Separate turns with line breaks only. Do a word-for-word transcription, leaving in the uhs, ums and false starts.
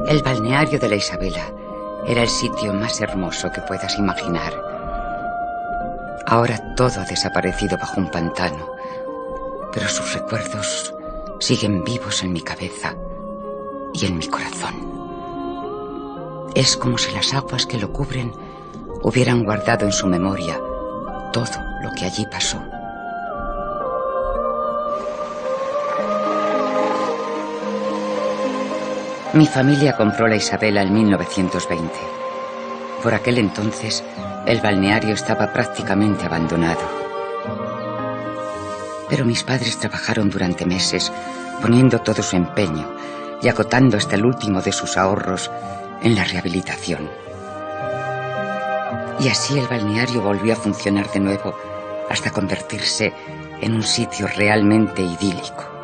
El balneario de la Isabela era el sitio más hermoso que puedas imaginar. Ahora todo ha desaparecido bajo un pantano, pero sus recuerdos siguen vivos en mi cabeza y en mi corazón. Es como si las aguas que lo cubren hubieran guardado en su memoria todo lo que allí pasó. Mi familia compró la Isabela en mil novecientos veinte. Por aquel entonces, el balneario estaba prácticamente abandonado. Pero mis padres trabajaron durante meses, poniendo todo su empeño y agotando hasta el último de sus ahorros en la rehabilitación. Y así el balneario volvió a funcionar de nuevo hasta convertirse en un sitio realmente idílico.